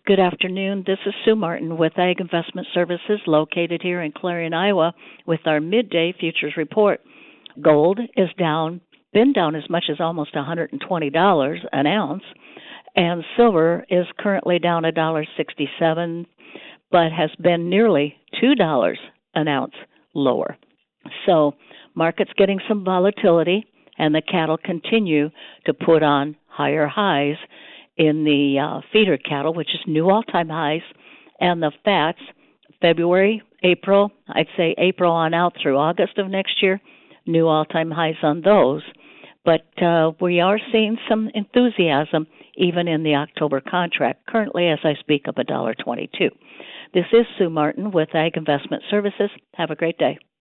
Good afternoon. This is Sue Martin with Ag Investment Services located here in Clarion, Iowa with our midday futures report. Gold is down, been down as much as almost $120 an ounce, and silver is currently down $1.67, but has been nearly $2 an ounce lower. So market's getting some volatility, and the cattle continue to put on higher highs in the feeder cattle, which is new all-time highs, and the fats, February, April, I'd say April on out through August of next year, new all-time highs on those. But we are seeing some enthusiasm even in the October contract, currently as I speak of $1.22. This is Sue Martin with Ag Investment Services. Have a great day.